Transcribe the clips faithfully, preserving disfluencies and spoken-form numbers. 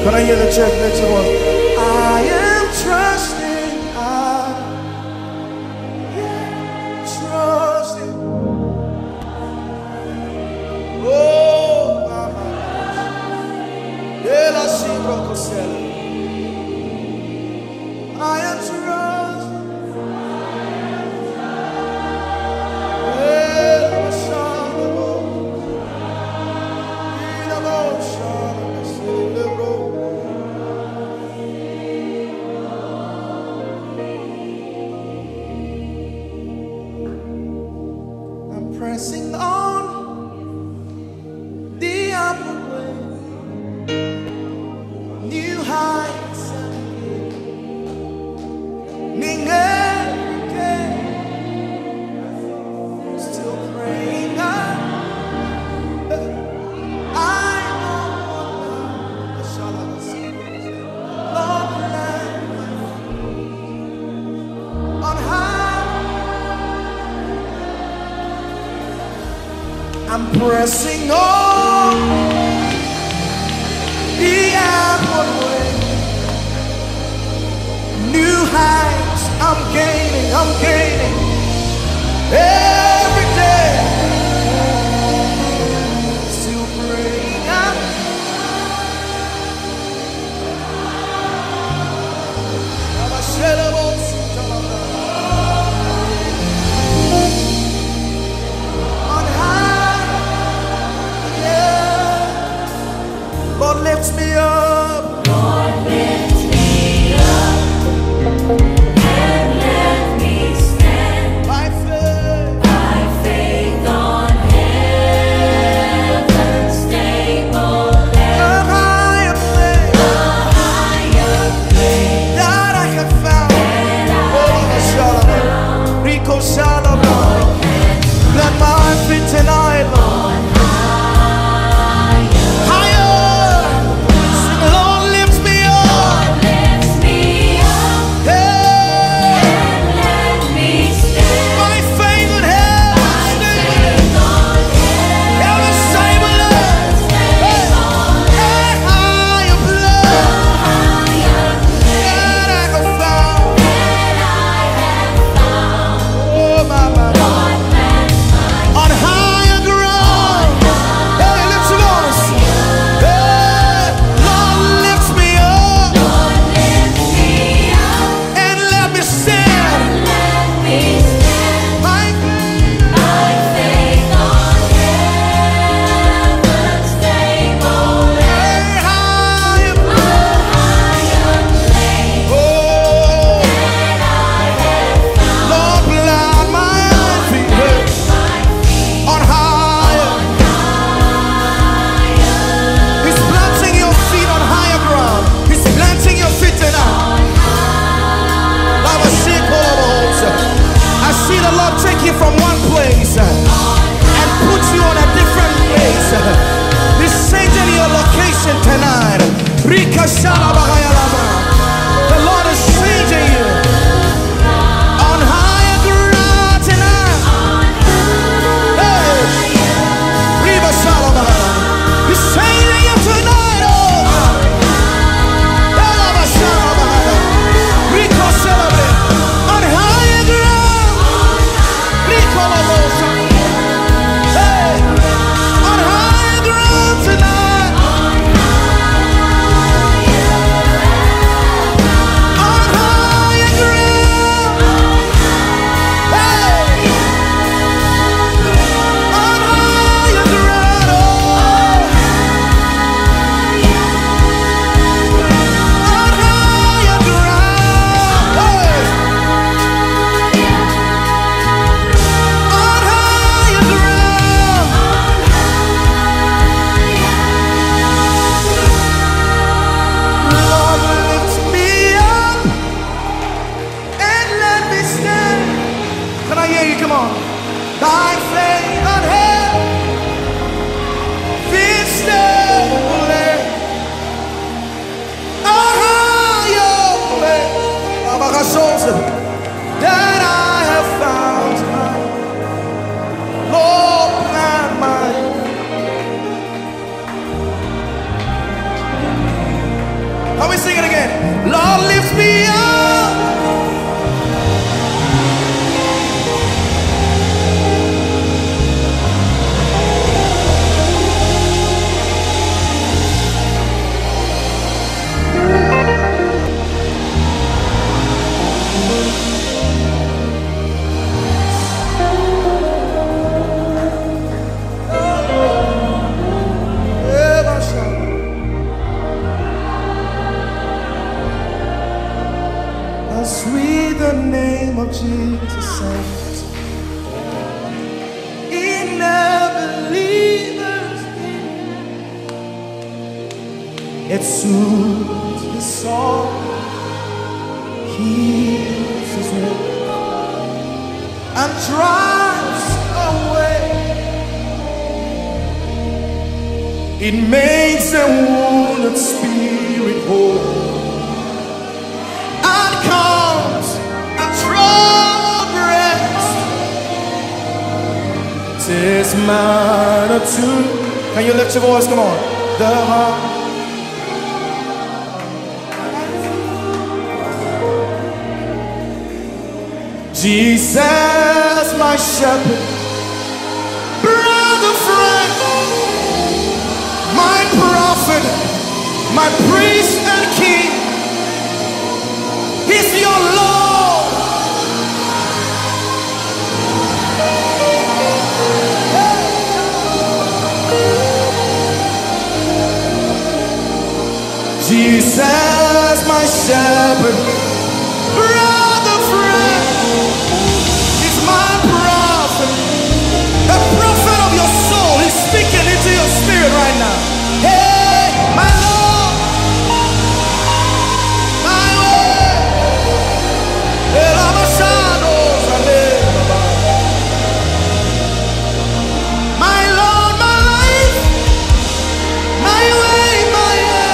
Can I hear the church next to us? I am trusting, I am trusting. Oh, mama. Ela se procosela. I am trusting. Pressing on the upward way, new heights and every day, still praying on. I know shall I see Lord land on high. I'm pressing on the upward way, new heights. I'm gaining, I'm gaining every day. Still praying up. Lord lifts me up. Lord lifts me up and let me stand by faith, by faith on heaven's stable land. A higher place, a higher place that I have found. Oh, Rico Shalom. Let my feet tonight, Lord. The Lord is changing you on higher ground tonight. Hey, Riva Shalom. He's changing you tonight. Oh, Riva Shalom. Rico celebrate on higher ground. Rico Labosa. Hey, on higher ground tonight. Come on. By faith on hell, feet stable, a higher place that I have found tonight. Lord, plant my Can we sing it again? Lord, lift me up. How sweet the name of Jesus sounds in a believer's ear. It soothes his soul, heals his wound, and drives away. It makes a wounded spirit whole. It's mine too. Can you lift your voice? Come on. The heart. Jesus, my shepherd, brother, friend, my prophet, my priest and king. He's your Lord. Jesus, my shepherd, brother, friend, he's my prophet, the prophet of your soul. He's speaking into your spirit right now. Hey, my Lord, my way, my Lord, my life, my way, my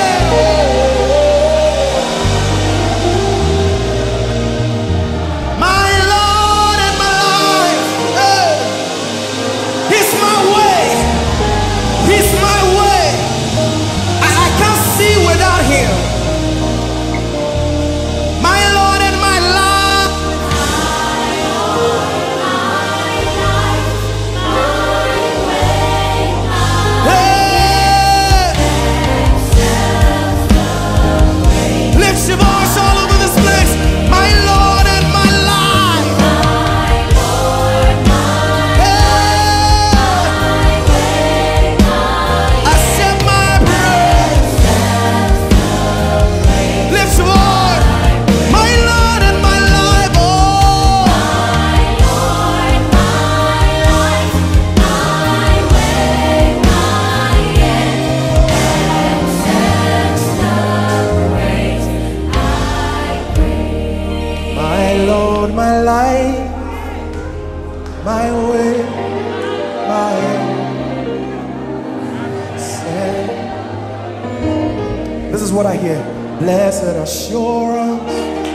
what I hear. Blessed assurance,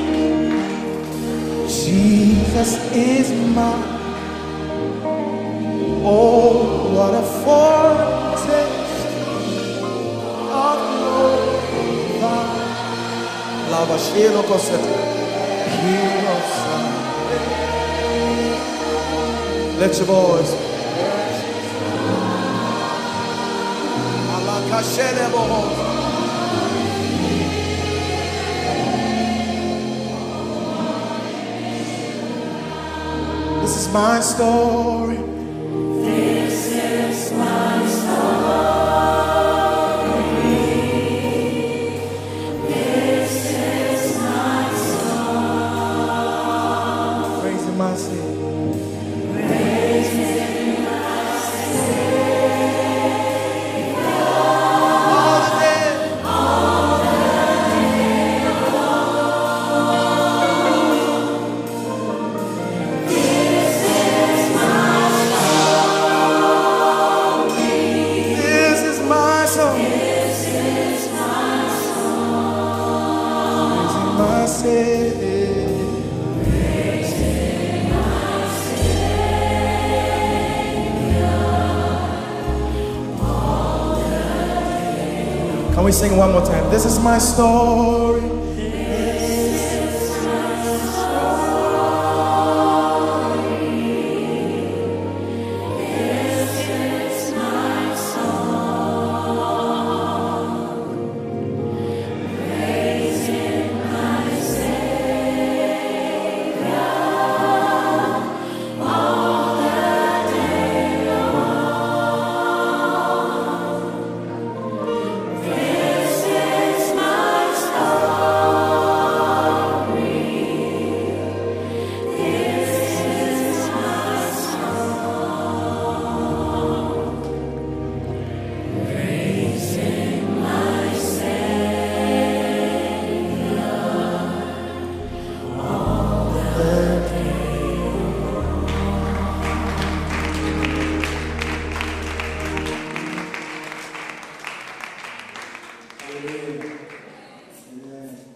Jesus is mine. Oh, what a foretaste of glory divine. Lava shelo kosete, hero son. Let your voice. Allah kashele boho. This is my story. This is my story. This is my song. Praising my Savior. Praising my Savior. All the day. All the day long. This is my story. This is my song. This is my song. Praising my Savior. Can we sing one more time? This is my story. Amen.